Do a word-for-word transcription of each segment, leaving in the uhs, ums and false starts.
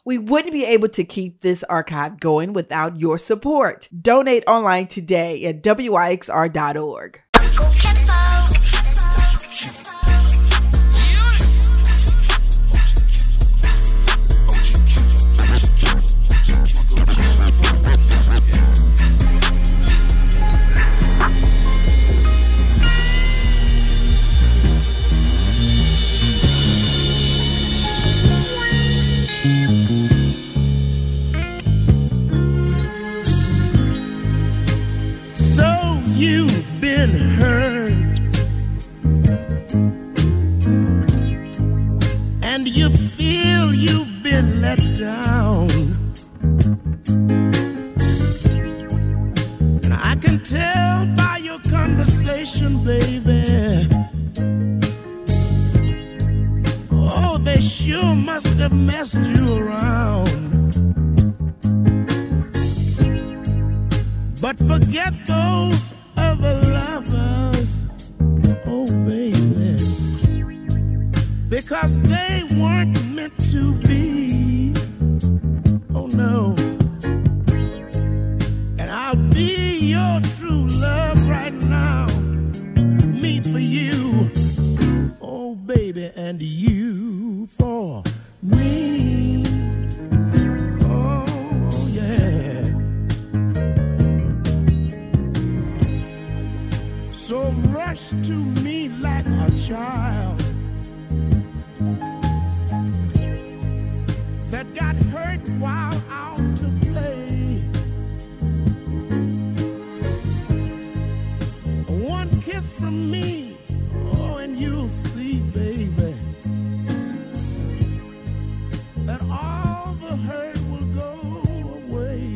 We wouldn't be able to keep this archive going without your support. Donate online today at W I X R dot org. You've been hurt, and you feel you've been let down, and I can tell by your conversation, baby, oh, they sure must have messed you around. But forget those other lovers, oh baby, because they weren't meant to be, oh no. And I'll be your true love right now, me for you, oh baby, and you for me, oh yeah. So rush to me like a child that got hurt while out to play. One kiss from me, oh, and you'll see, baby, that all the hurt will go away.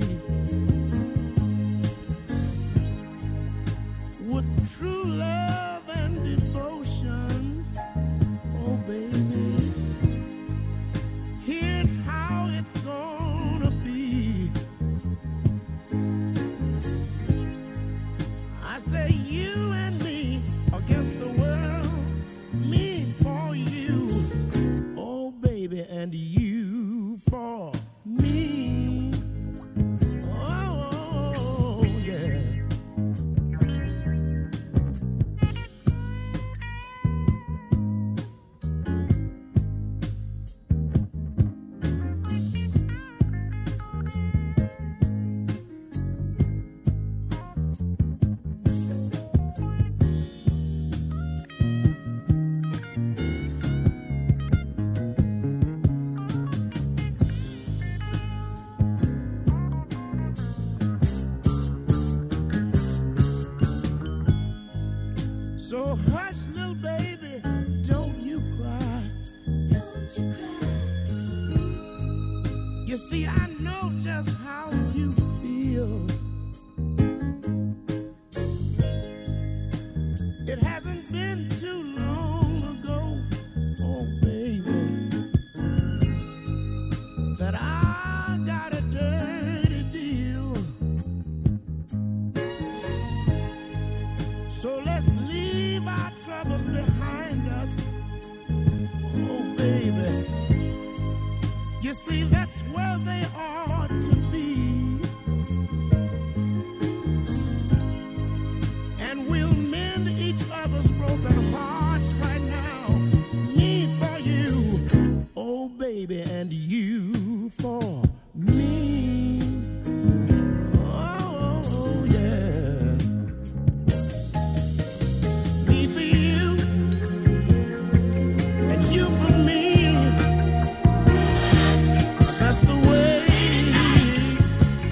With true love and devotion, oh baby, here's how it's gonna be. I say you and me against the world, me for you, oh baby, and you for me. Oh yeah. So hush, little baby, don't you cry. Don't you cry. You see, I know just how you feel. It hasn't been too long ago, oh baby, that I got a dirty deal. So let's leave our troubles behind us, oh baby. You see, that's where they ought to be. And we'll mend each other's broken hearts right now. Me for you, oh baby, and you for me. Oh yeah. Me for you, and you for me. That's the way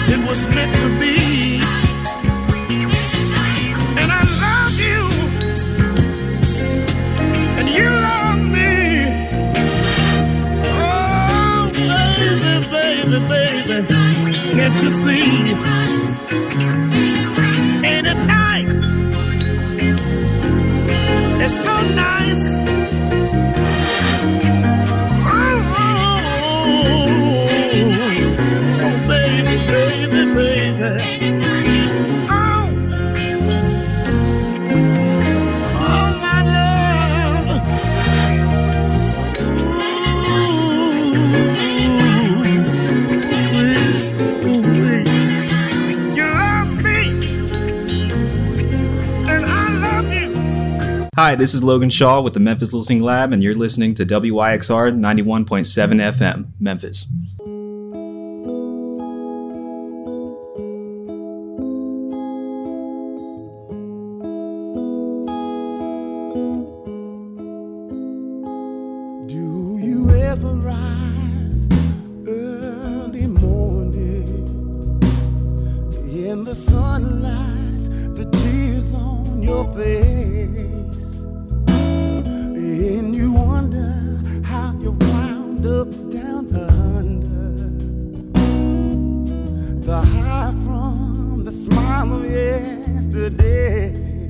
it was meant to be. And I love you, and you love me. Oh, baby, baby, baby, can't you see? Ain't it nice? It's so nice. Hi, this is Logan Shaw with the Memphis Listening Lab, and you're listening to W Y X R ninety-one point seven F M, Memphis. Do you ever rise early morning in the sunlight, the tears on your face? And you wonder how you wound up down under the high from the smile of yesterday.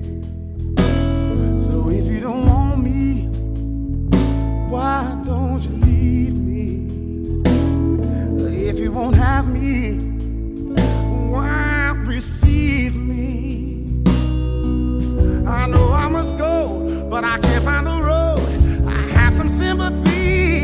So if you don't want me, why don't you leave me? If you won't have me, why receive me? I know I must go, but I can't find the road. I have some sympathy.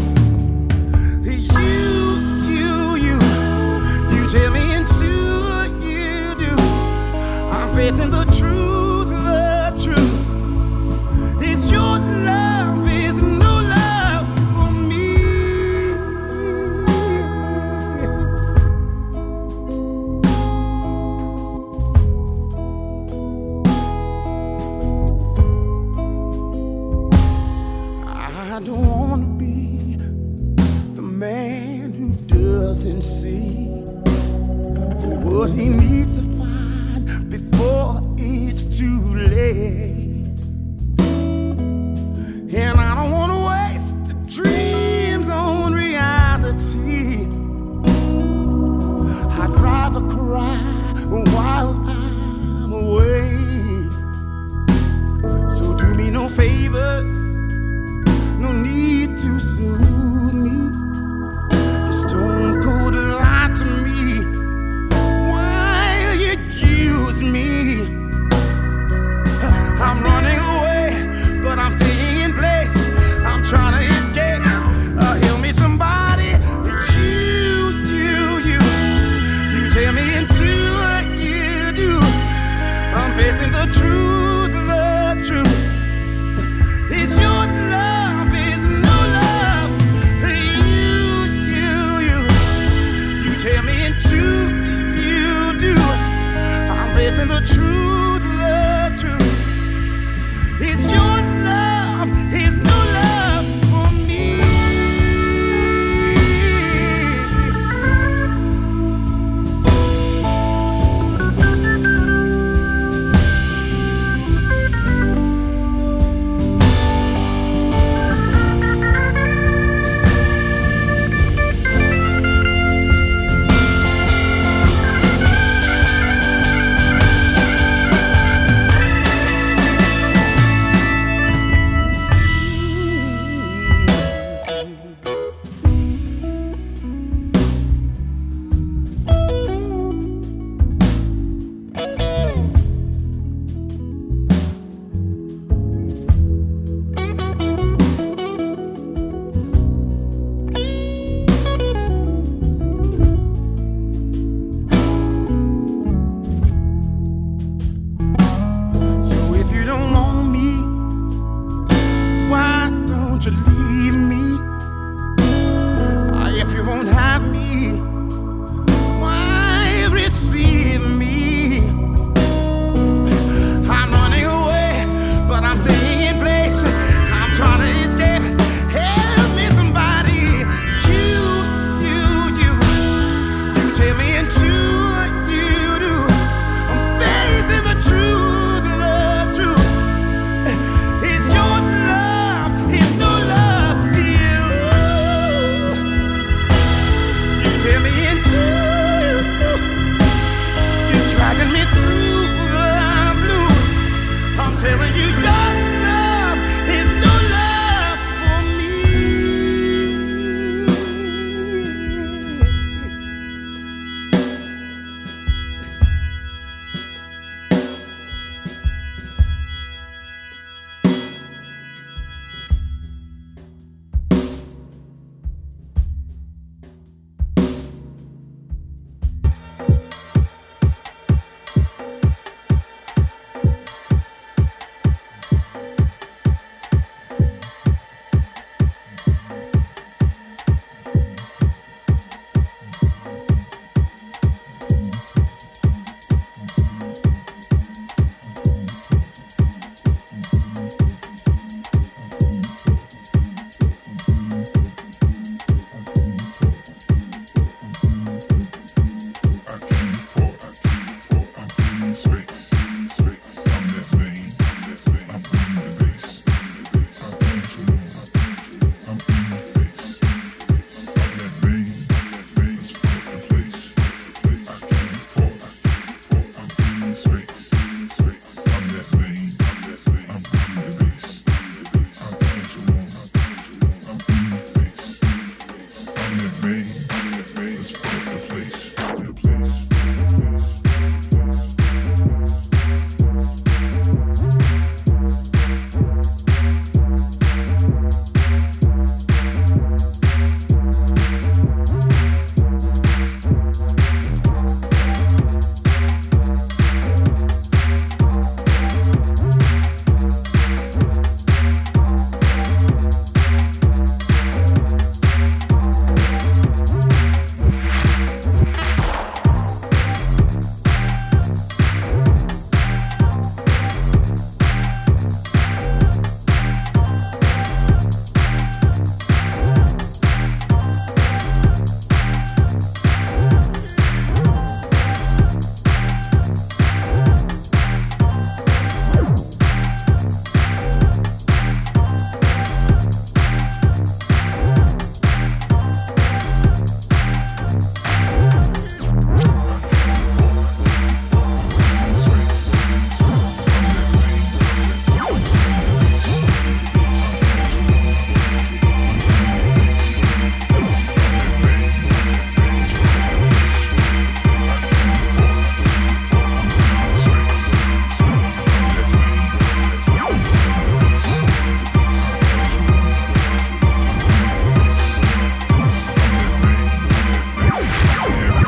You, you, you, you tell me and sure you do. I'm facing the truth, the truth. It's your love, it's no love for me. I don't want to be the man who doesn't see what he needs to find before it's too late. And I don't want to waste the dreams on reality. I'd rather cry while I'm away. So do me no favors, no need to soothe me. Just don't go to lie to me while you use me. I'm running away, but I'm staying in place. I'm trying to escape. Uh, help me somebody. You, you, you. You tell me into what you do. I'm facing the truth, the truth. It's your love, it's no love. You, you, you. You tell me into you do. I'm facing the truth, the truth. It's your love, it's no love for me.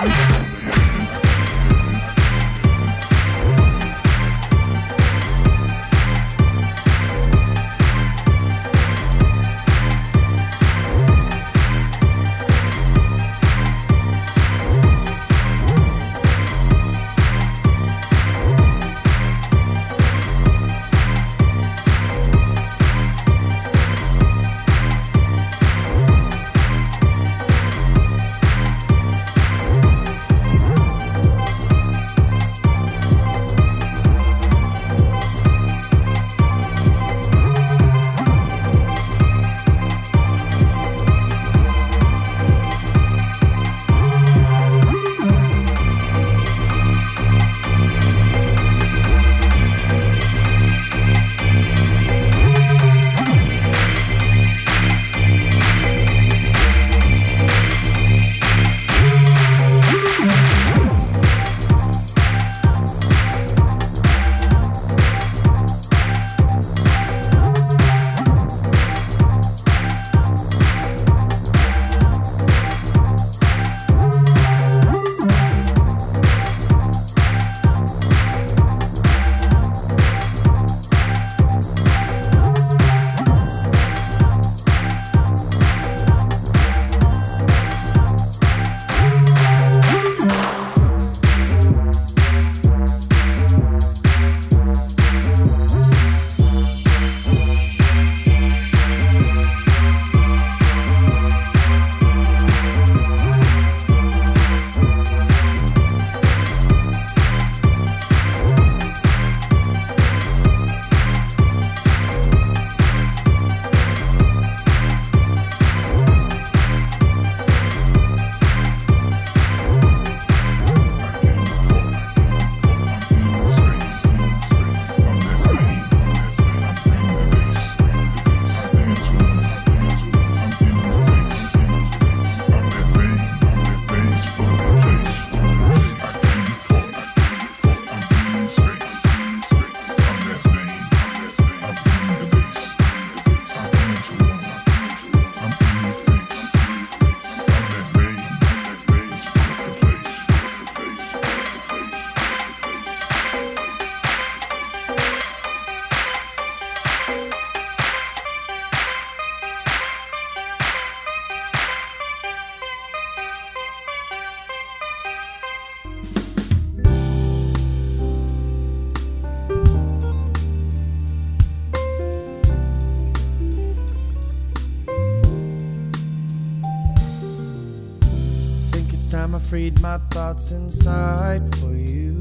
time I freed my thoughts inside for you.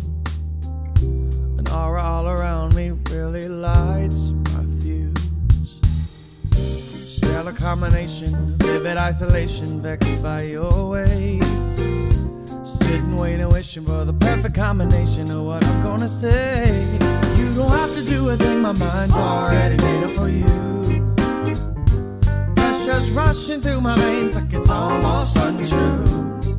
An aura all around me really lights my fuse. Stellar combination, vivid isolation, vexed by your ways. Sitting, waiting, wishing for the perfect combination of what I'm gonna say. You don't have to do a thing, my mind's already made up for you. Pressure's rushing through my veins like it's almost untrue.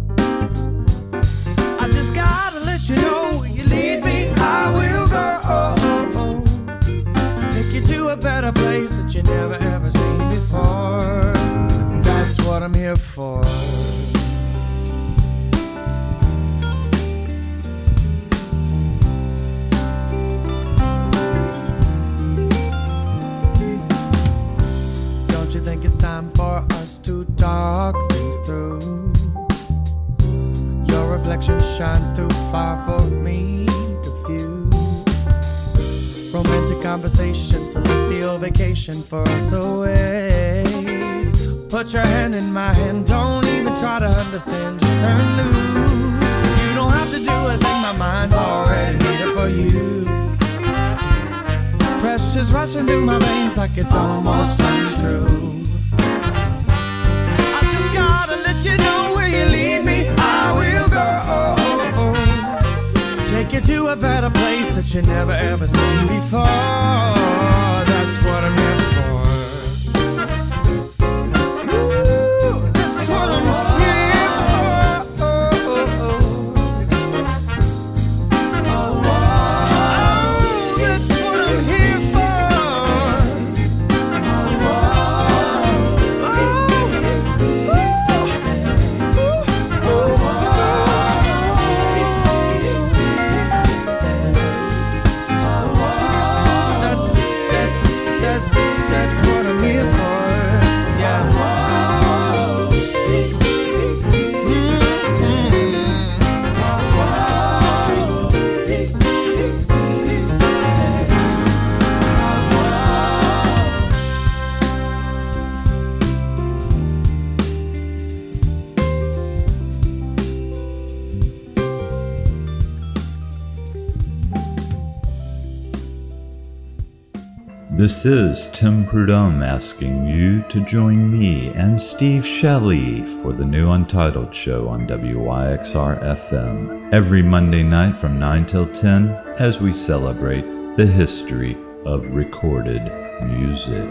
I just gotta let you know, where you lead me, I will go. Take you to a better place that you never ever seen before. That's what I'm here for. Don't you think it's time for us to talk things through? Your reflection shines too far for me to view. Romantic conversation, celestial vacation for us always. Put your hand in my hand, don't even try to understand, just turn loose. You don't have to do a thing, my mind's already made up for you. Pressure's rushing through my veins like it's almost untrue. I just gotta let you know, where you lead me, I will go. Take you to a better place that you never ever seen before. That's what I'm here for. Ooh, that's what I'm here for. Oh, that's what I'm here for. This is Tim Prudhomme asking you to join me and Steve Shelley for the new Untitled show on W Y X R F M every Monday night from nine till ten as we celebrate the history of recorded music.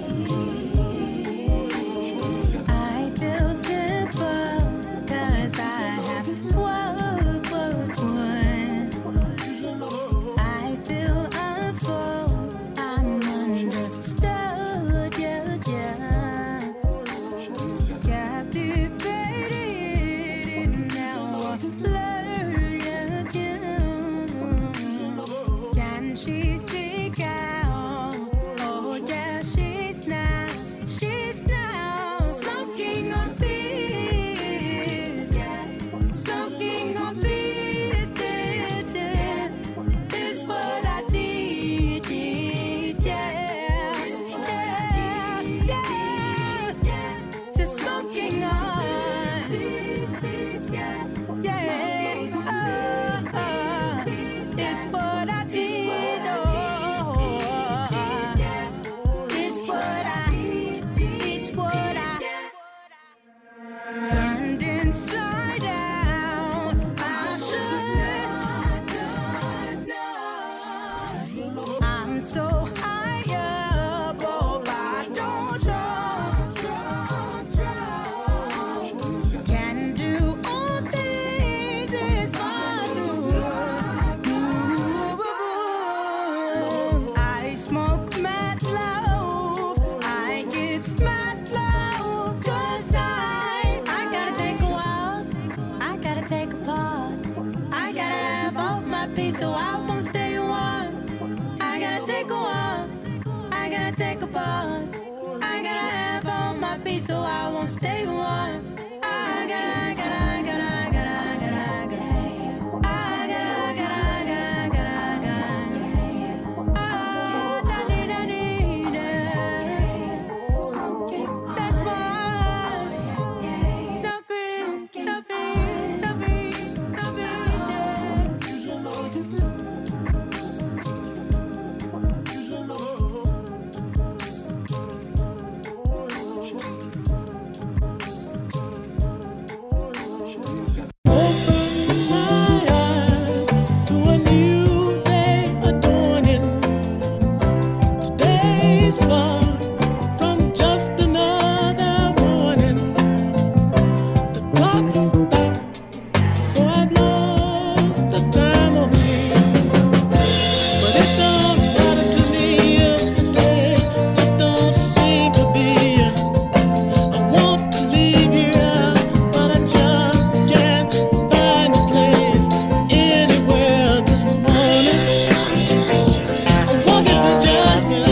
I feel simple 'cause I inside out. I should know. I'm so high up, oh, I don't know. Can do all things is my new. I smoke mad loud, I get mad loud, 'cause I, I gotta take a while, I gotta take a pause, I gotta have all my peace so I won't stay warm. I gotta take a while, I gotta take a pause, I gotta have all my peace so I won't stay warm. I gotta, I gotta, I gotta, I gotta, I gotta, I gotta, I gotta, I gotta, I gotta, I gotta, I gotta. Ah, da dee da dee da. That's why. No green, no green, no green, no Open my eyes to a new day adorning. Today's far from just another morning. The clock stopped, so I've lost the time of me. But it don't matter to me if the day just don't seem to be. I want to leave here, but I just can't find a place anywhere this morning. I'm walking the judgment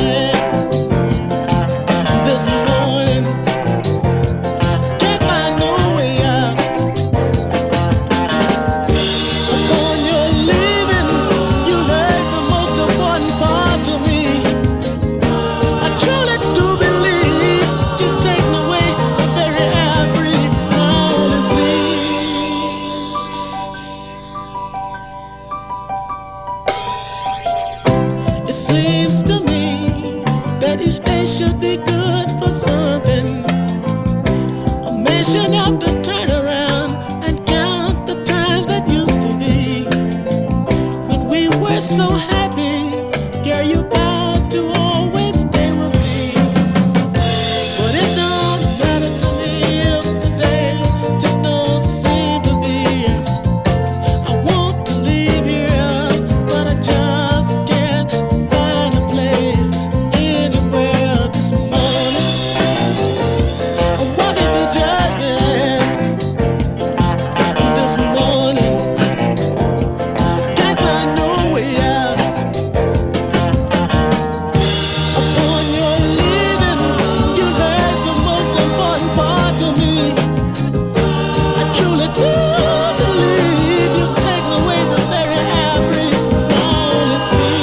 this morning. Can't find no way out. Upon your leaving, you heard the most important part to me. I truly do believe you've taken away the very air I breathe flawlessly. It seems to me that each day should be good for something. A man should have to turn around and count the times that used to be when we were so happy. Girl, you vowed to always stay with me. But it don't matter to me if the day just don't seem to be. I want to leave here, but I just can't find a place anywhere this morning. I'm walking the judgment this morning. Can't find no way out. Upon your leaving, you heard the most important part to me. I truly do believe you've taken away the very air I breathe flawlessly.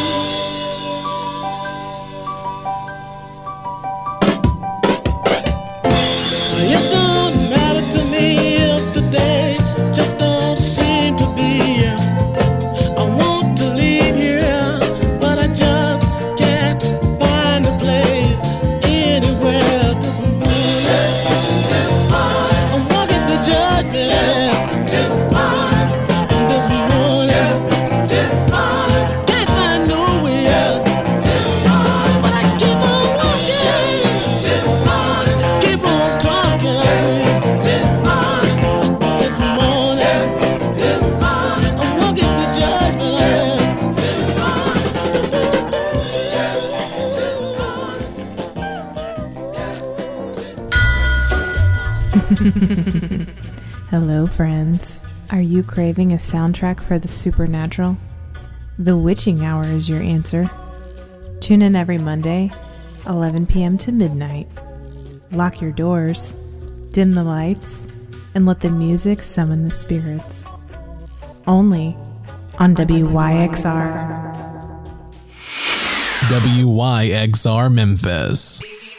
It don't matter to me if the day just don't seem to be. I want to leave here, but I just can't find a place anywhere this morning. I'm walking the judgment this morning. Can't find no way out, but I keep on walking, keep on talking. This morning, I'm walking the judgment. Hello, friends. Are you craving a soundtrack for the supernatural? The Witching Hour is your answer. Tune in every Monday, eleven p.m. to midnight. Lock your doors, dim the lights, and let the music summon the spirits. Only on W Y X R. W Y X R Memphis.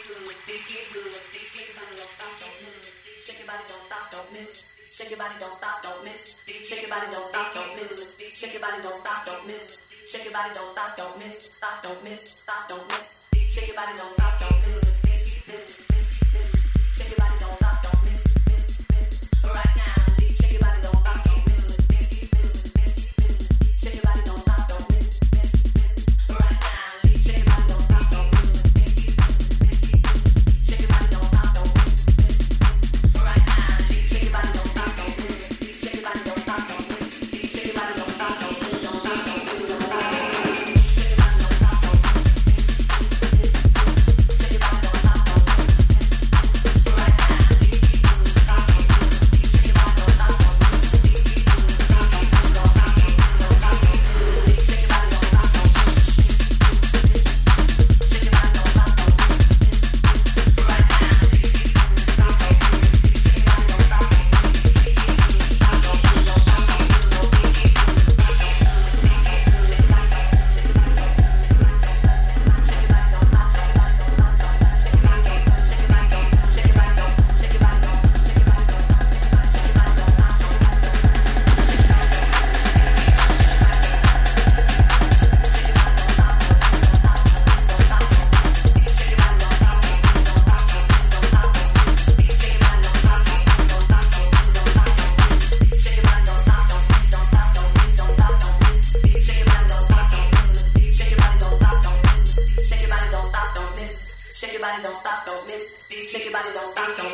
Shake your body, don't stop, don't miss. Shake your body, don't stop, don't miss. Shake your body, don't stop, don't miss. Shake your body, don't stop, don't miss. Stop, don't miss. Stop, don't miss. Shake your body, don't stop, don't miss. Miss, miss, miss, miss. Shake your body, don't stop, don't miss. Miss, miss. Right.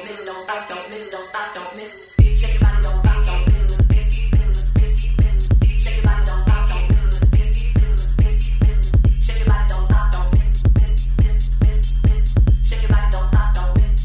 don't miss, don't stop, don't miss, don't stop, don't miss. Shake your body, don't stop, don't miss. Shake your body, don't stop, don't miss. Shake your body, don't stop, don't miss. Shake your body, don't stop, don't miss.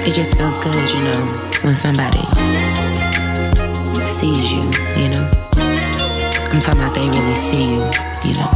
It just feels good, you know, when somebody sees you, you know. I'm talking about they really see you, you know.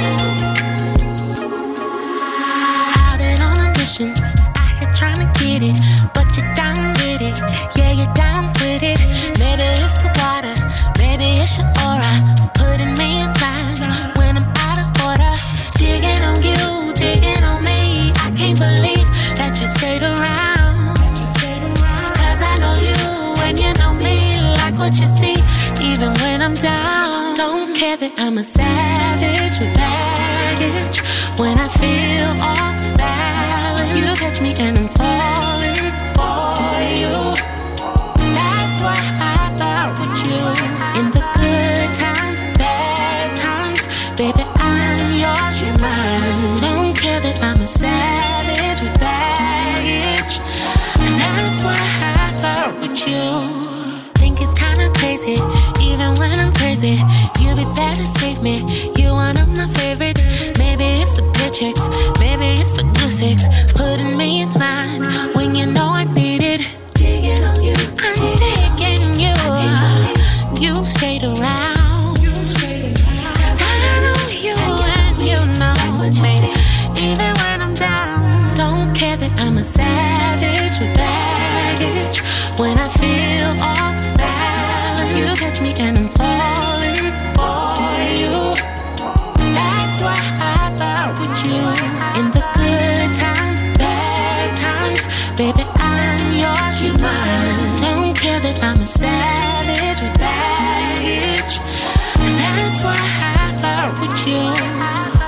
I've been on a mission, out here trying to get it, but you're down with it, yeah, you're down with it. Maybe it's the water, maybe it's your aura, putting me in line when I'm out of order. Digging on you, digging on me, I can't believe that you stayed around. Cause I know you and you know me, like what you see, even when I'm down. Don't care that I'm a savage with baggage. When I feel off balance, you catch me and I'm falling for you. That's why I felt with you. In the good times, bad times, baby, I'm yours, you're mine. Don't care that I'm a savage with baggage. And that's why I felt with you. Think it's kinda crazy, even when I'm crazy, you be there to save me. You one of my favorites. Maybe it's the good chicks, maybe it's the goose eggs, putting me in line when you know I need it. Digging on you, I'm digging you. You stayed around. I know you and you know me. Even when I'm down, don't care that I'm a savage with baggage. When I feel off balance, you catch me and I'm falling for you. That's why I felt with you. In the good times, bad times, baby, I'm yours, you're mine. Don't care that I'm a savage with baggage. And that's why I felt with you.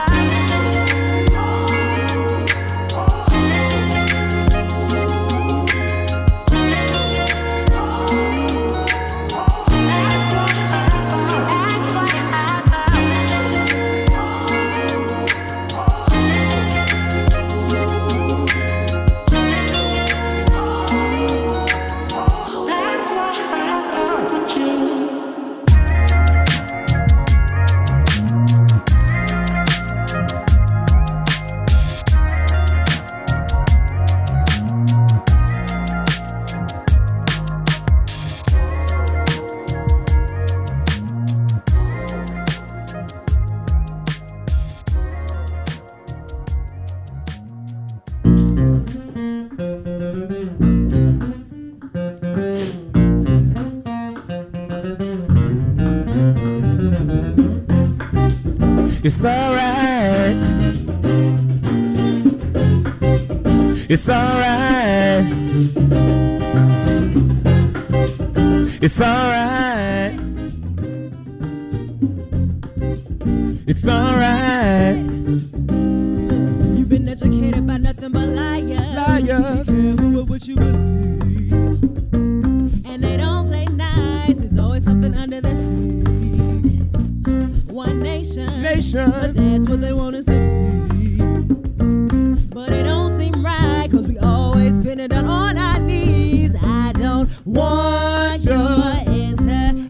It's alright. It's alright. It's alright. It's alright. You've been educated by nothing but liars. Liars. Be careful with what you believe. And they don't play nice. There's always something under their sleeves. One nation, Nation. But that's what they want us to be. But it don't seem right, cause we always been it down on our knees. I don't want your interaction.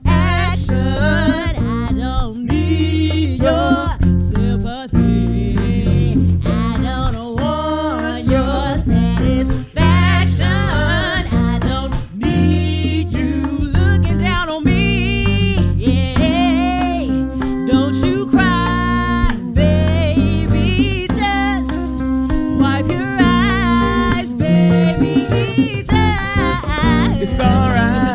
I don't need your sympathy. I don't want your satisfaction. I don't need you looking down on me. Yeah. Don't you cry, baby. Just wipe your eyes, baby. Just It's alright.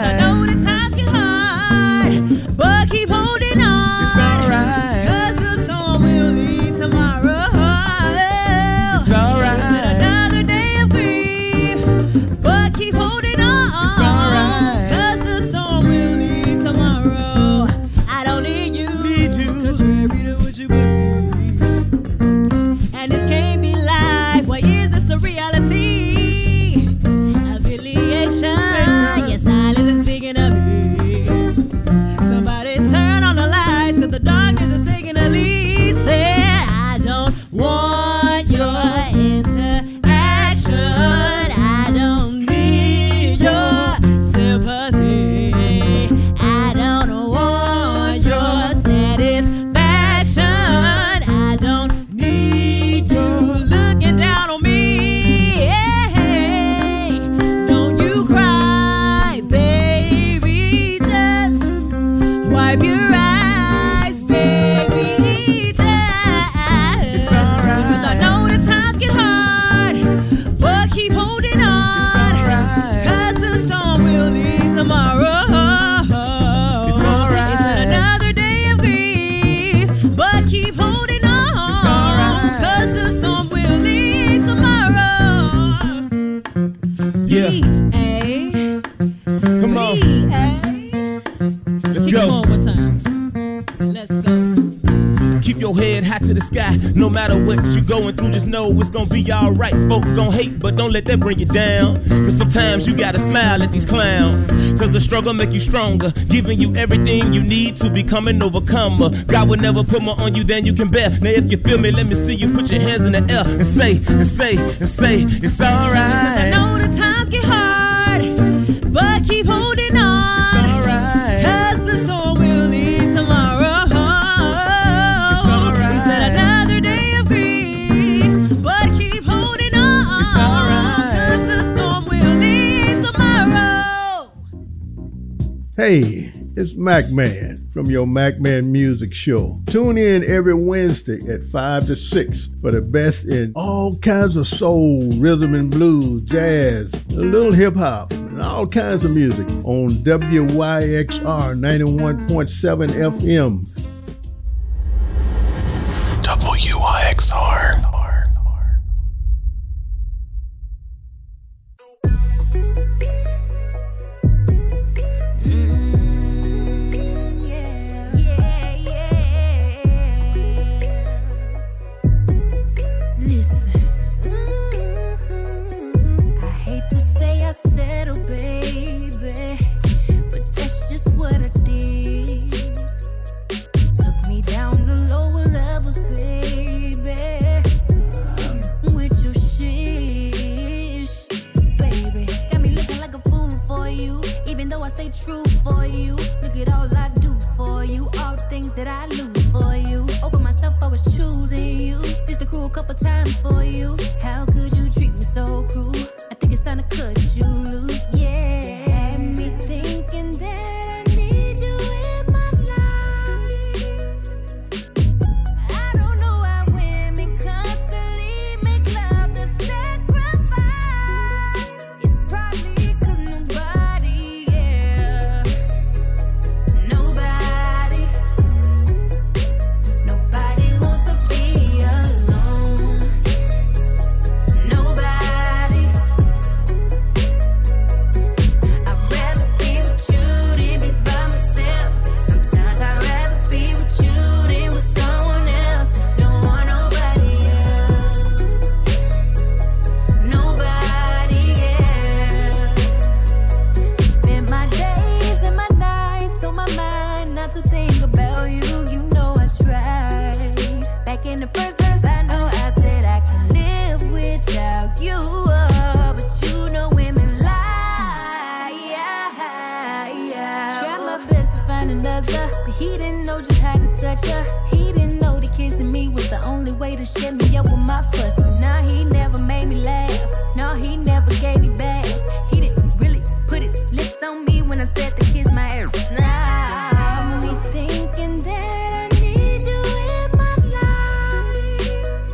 wipe your eyes, baby. Child. It's alright. Because I know the times get hard, but keep holding on. It's alright. Cause the storm will leave tomorrow. It's alright. It's another day of grief, but keep holding on. It's alright. Cause the storm will leave tomorrow. Yeah. E-A. Come on. E-A. Let's Kick go. it one more time. Let's go. Keep your head high to the sky. No matter what you going through, just know it's gonna be alright. Folk gon' hate, but don't let that bring you down. Cause sometimes you gotta smile at these clowns. Cause the struggle make you stronger, giving you everything you need to become an overcomer. God will never put more on you than you can bear. Now if you feel me, let me see you put your hands in the air and say, and say, and say, it's alright. I know the times get hard, but keep holding on. It's alright. Cause the storm will leave tomorrow. It's alright. You said another day of grief, but keep holding on. It's alright. Cause the storm will leave tomorrow. Hey, it's Mac Man from your Mac Man Music Show. Tune in every Wednesday at five to six for the best in all kinds of soul, rhythm and blues, jazz, a little hip hop, and all kinds of music on W Y X R ninety-one point seven F M. W Y X R. Listen, I hate to say I settled, baby, but that's just what I did. Took me down to lower levels, baby, with your shish, baby. Got me looking like a fool for you, even though I stay true for you. Look at all I do for you, all the things that I lose for you. Over myself, I was choosing you. This the cruel couple times for you. How could you treat me so cruel? I think it's time to cut you loose. Yeah, you had me thinking that I need you in my life. I don't know why women constantly make love the sacrifice. It's probably 'cause nobody, yeah, nobody, nobody wants to be alone. Nobody. I'd rather be with you than be by myself. Sometimes I'd rather be with you than with someone else. Don't want nobody else. Nobody else. Spend my days and my nights on my mind not to think about you. You know I tried. Back in the first verse, I know I said I can live without you. uh, But you know women lie. Try my best to find another, but he didn't know just how to touch her. He didn't know that kissing me was the only way to shut me up with my fuss. And now he never made me laugh. No, he never gave me bags. He didn't really put his lips on me when I said to kiss my ass. Nah, me thinking that I need you in my life.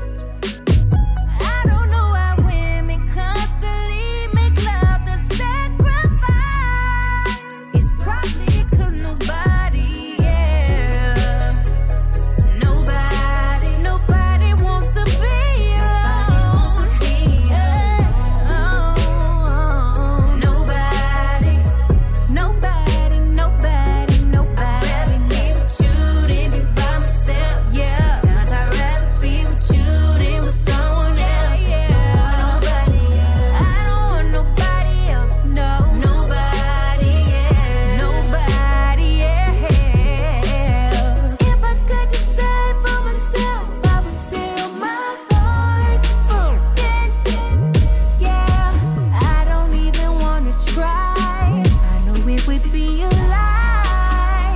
I don't know why women constantly make love the sacrifice. It's probably 'cause nobody, yeah, nobody, nobody wants to be alone. Nobody, nobody, nobody, nobody. I'd rather be with you than be by myself. Yeah. Sometimes I'd rather be with you than with someone else. Yeah. Nobody else. I don't want nobody else. No. Nobody else. Nobody else. If I could decide for myself, I would tell my heart. Yeah, yeah. I don't even wanna try. I know it would be a lie.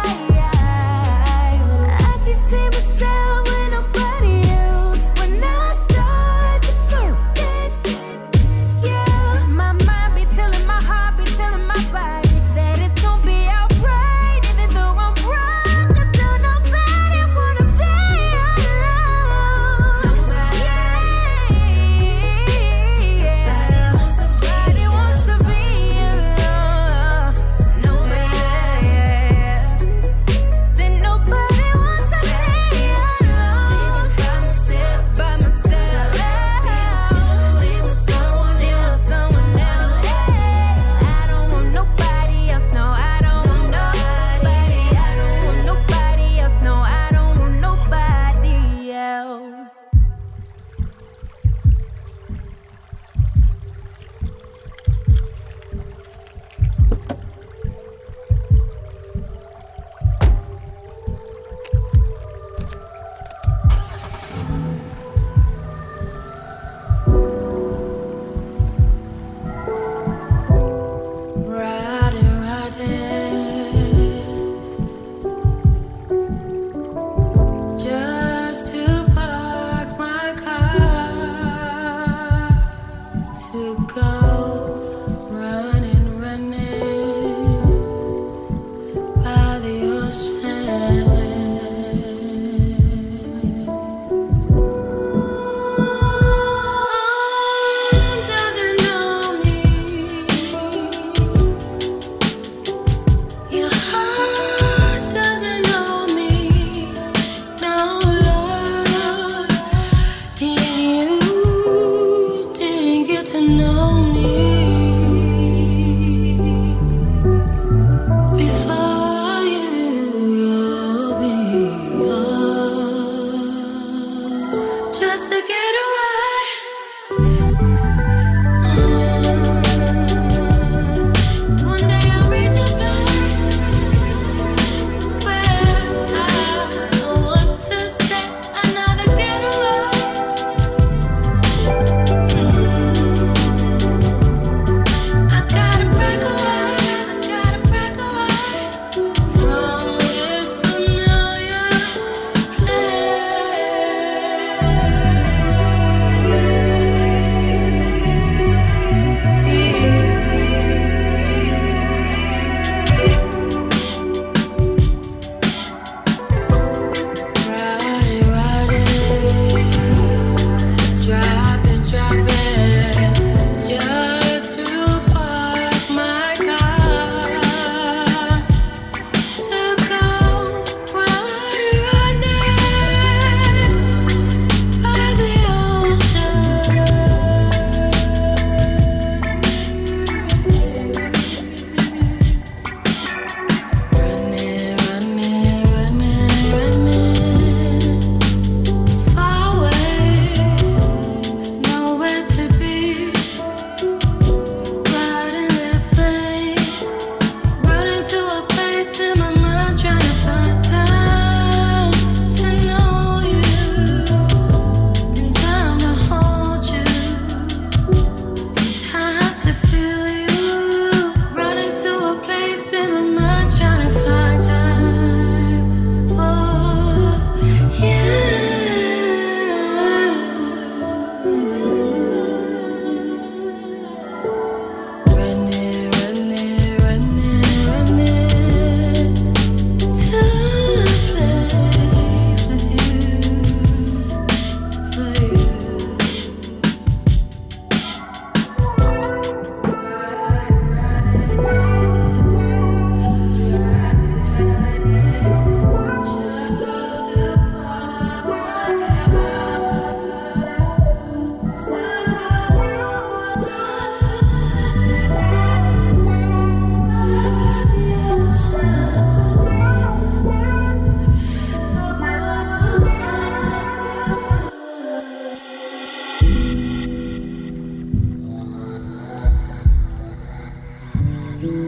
I can see myself with nobody else when I start to forget. Yeah, my mind be telling my heart be telling my body that it's gonna be alright, even though I'm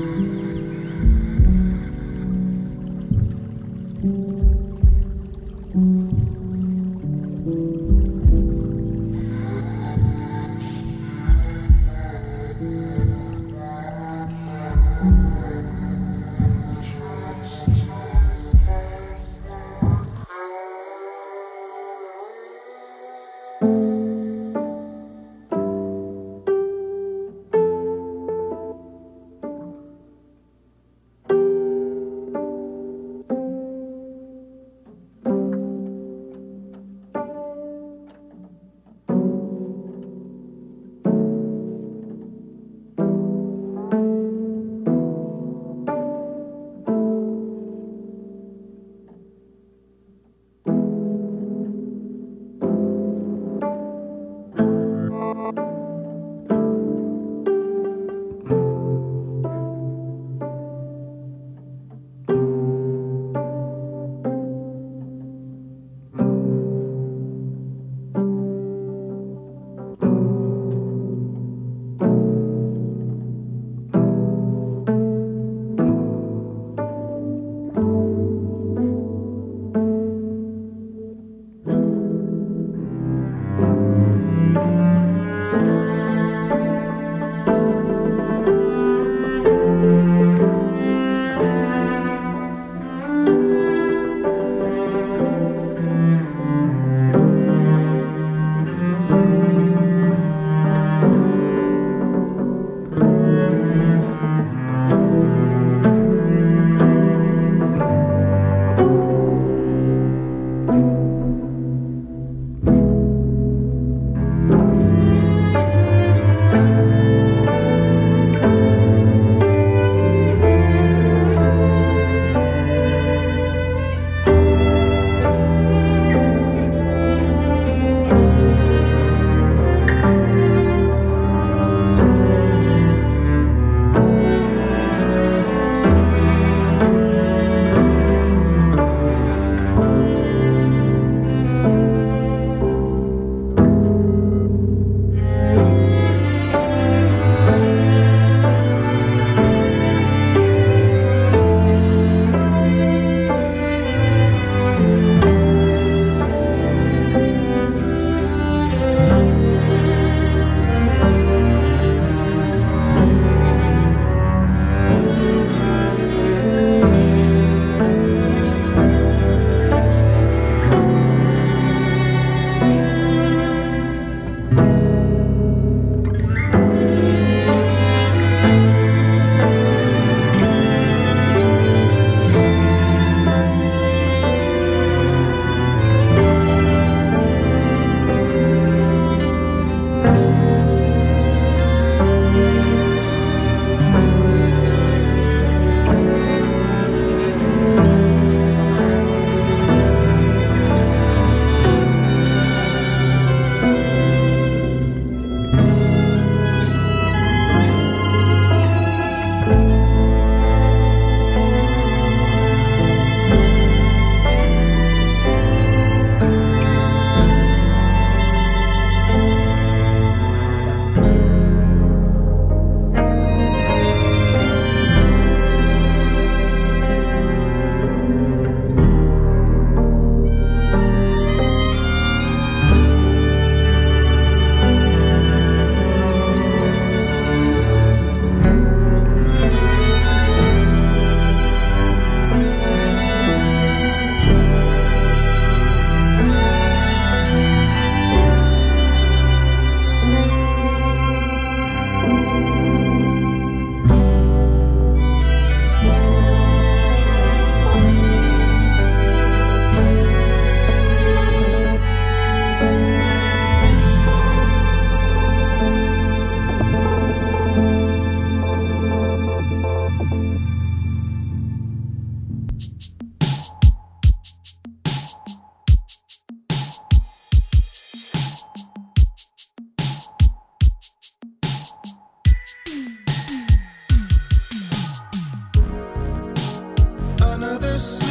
Another